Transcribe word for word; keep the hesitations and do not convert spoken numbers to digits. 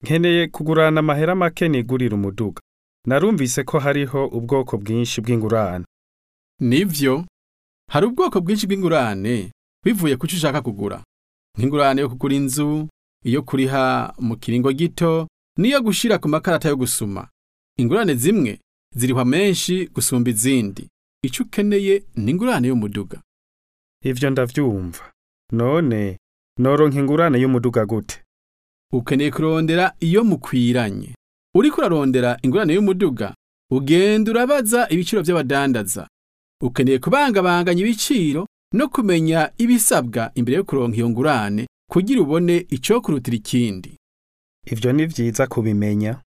Nkeneye kugurana amahera make nigurira umuduga. Narumvise ko hariho ubwoko bwinshi bw'ingurane. Nivyo, hari ubwoko bwinshi bw'ingurane bivuye kuco ushaka kugura. Nk'ingurane yo kugura inzu, iyo kuriha mu kiringo gito, niyo gushira ku makarata yo gusuma. Ingurane zimwe zirihwa menshi gusumba izindi. Ico ukeneye ni ingurane y'umuduga. Ivyo ndavyumva. None noronka ingurane y'umuduga gute? Ukeneye kurondera iyo mukwiranye. Uriko urarondera ingurane y'umuduga, ugenda urabaza ibiciro by'abadandaza. Ukeneye kubangabanganya ibiciro no kumenya ibisabwa imbere yo kuronka iyo ngurane kugira ubone ico kurutira ikindi. Ivyo ni vyiza kubimenya.